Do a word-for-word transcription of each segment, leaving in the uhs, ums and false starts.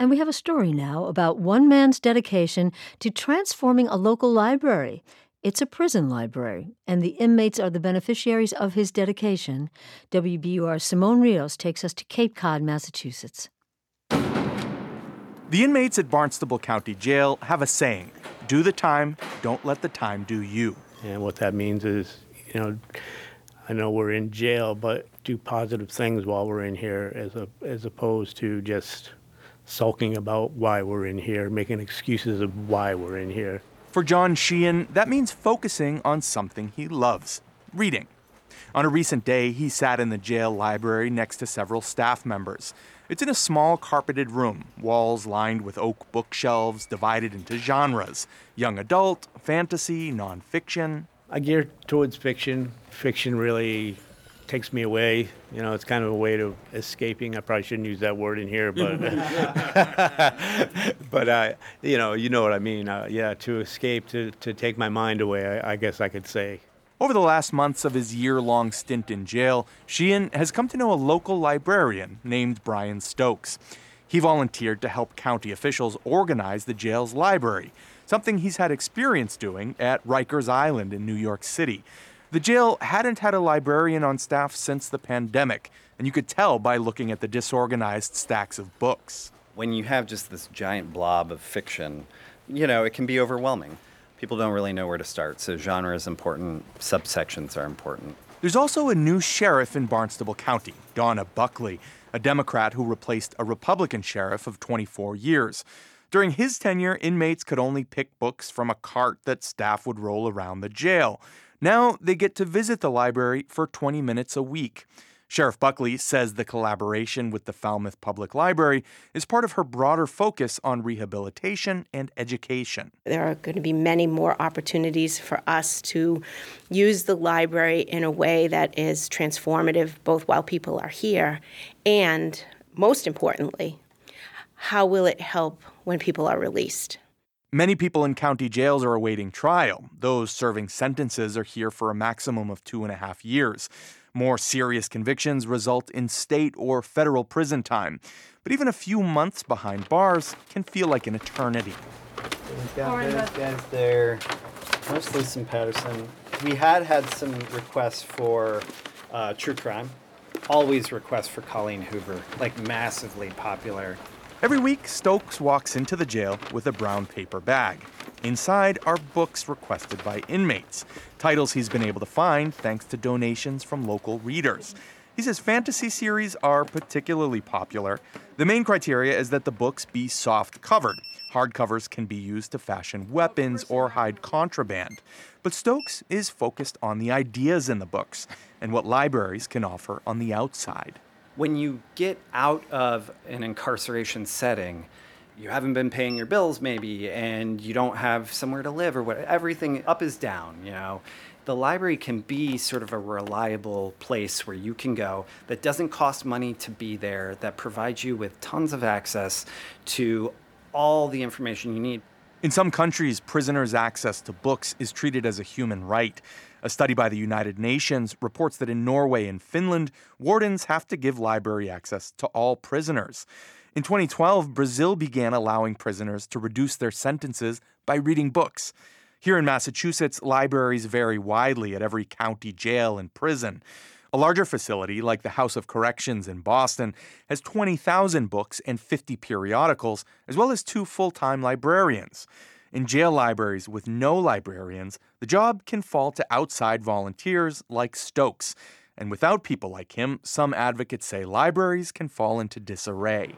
And we have a story now about one man's dedication to transforming a local library. It's a prison library, and the inmates are the beneficiaries of his dedication. W B U R's Simone Rios takes us to Cape Cod, Massachusetts. The inmates at Barnstable County Jail have a saying, do the time, don't let the time do you. And what that means is, you know, I know we're in jail, but do positive things while we're in here as a, as opposed to just sulking about why we're in here, making excuses of why we're in here. For John Sheehan, that means focusing on something he loves, reading. On a recent day, he sat in the jail library next to several staff members. It's in a small carpeted room, walls lined with oak bookshelves divided into genres: young adult, fantasy, nonfiction. I gear towards fiction. Fiction really takes me away. You know, it's kind of a way to escaping. I probably shouldn't use that word in here, but but uh, you know, you know what I mean. Uh, yeah, to escape, to to take my mind away, I, I guess I could say. Over the last months of his year-long stint in jail, Sheehan has come to know a local librarian named Brian Stokes. He volunteered to help county officials organize the jail's library, something he's had experience doing at Rikers Island in New York City. The jail hadn't had a librarian on staff since the pandemic, and you could tell by looking at the disorganized stacks of books. When you have just this giant blob of fiction, you know, it can be overwhelming. People don't really know where to start, so genre is important, subsections are important. There's also a new sheriff in Barnstable County, Donna Buckley, a Democrat who replaced a Republican sheriff of twenty-four years. During his tenure, inmates could only pick books from a cart that staff would roll around the jail. Now they get to visit the library for twenty minutes a week. Sheriff Buckley says the collaboration with the Falmouth Public Library is part of her broader focus on rehabilitation and education. There are going to be many more opportunities for us to use the library in a way that is transformative, both while people are here, and most importantly, how will it help when people are released? Many people in county jails are awaiting trial. Those serving sentences are here for a maximum of two and a half years. More serious convictions result in state or federal prison time. But even a few months behind bars can feel like an eternity. We've got those guys there, mostly some Patterson. We had had some requests for uh, true crime. Always requests for Colleen Hoover, like massively popular. Every week, Stokes walks into the jail with a brown paper bag. Inside are books requested by inmates, titles he's been able to find thanks to donations from local readers. He says fantasy series are particularly popular. The main criteria is that the books be soft-covered. Hardcovers can be used to fashion weapons or hide contraband. But Stokes is focused on the ideas in the books and what libraries can offer on the outside. When you get out of an incarceration setting, you haven't been paying your bills maybe, and you don't have somewhere to live or what, everything up is down, you know. The library can be sort of a reliable place where you can go that doesn't cost money to be there, that provides you with tons of access to all the information you need. In some countries, prisoners' access to books is treated as a human right. A study by the United Nations reports that in Norway and Finland, wardens have to give library access to all prisoners. In twenty twelve, Brazil began allowing prisoners to reduce their sentences by reading books. Here in Massachusetts, libraries vary widely at every county jail and prison. A larger facility, like the House of Corrections in Boston, has twenty thousand books and fifty periodicals, as well as two full-time librarians. In jail libraries with no librarians, the job can fall to outside volunteers like Stokes. And without people like him, some advocates say libraries can fall into disarray.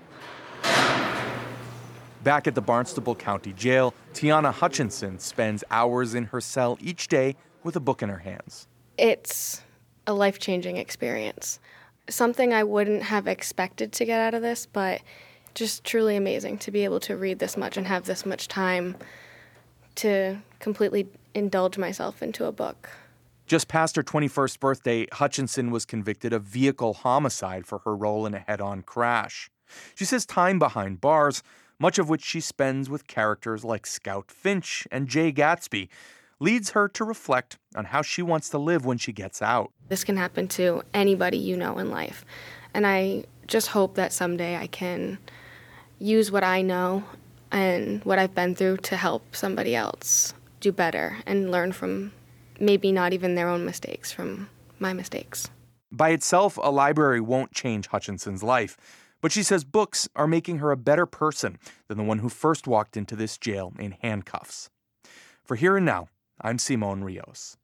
Back at the Barnstable County Jail, Tiana Hutchinson spends hours in her cell each day with a book in her hands. It's a life-changing experience. Something I wouldn't have expected to get out of this, but just truly amazing to be able to read this much and have this much time to completely indulge myself into a book. Just past her twenty-first birthday, Hutchinson was convicted of vehicle homicide for her role in a head-on crash. She says time behind bars, much of which she spends with characters like Scout Finch and Jay Gatsby, leads her to reflect on how she wants to live when she gets out. This can happen to anybody you know in life, and I just hope that someday I can use what I know and what I've been through to help somebody else do better and learn from maybe not even their own mistakes, from my mistakes. By itself, a library won't change Hutchinson's life, but she says books are making her a better person than the one who first walked into this jail in handcuffs. For Here and Now, I'm Simon Rios.